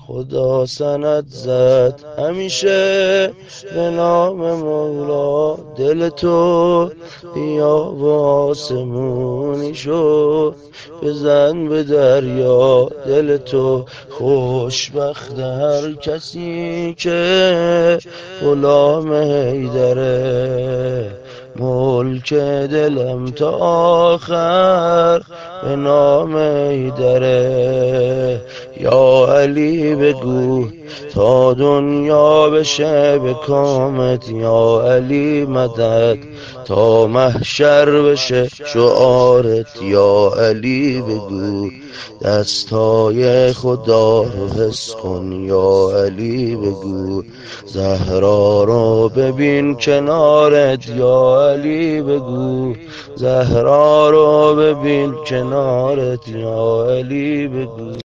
خدا سند زد همیشه به نام مولا. دل تو بیا و آسمونی شد، بزن به دریا. دل تو خوشبخت هر کسی که غلام حیدره. ملک دلم تا آخر به نام حیدره. یا علی بگو تا دنیا بشه به کامت، یا علی مدد تا محشر بشه شعارت. یا علی بگو دستای خدا رو حس کن. یا علی بگو زهرا رو ببین کنارت. یا علی بگو زهرا رو ببین کنارت. یا علی بگو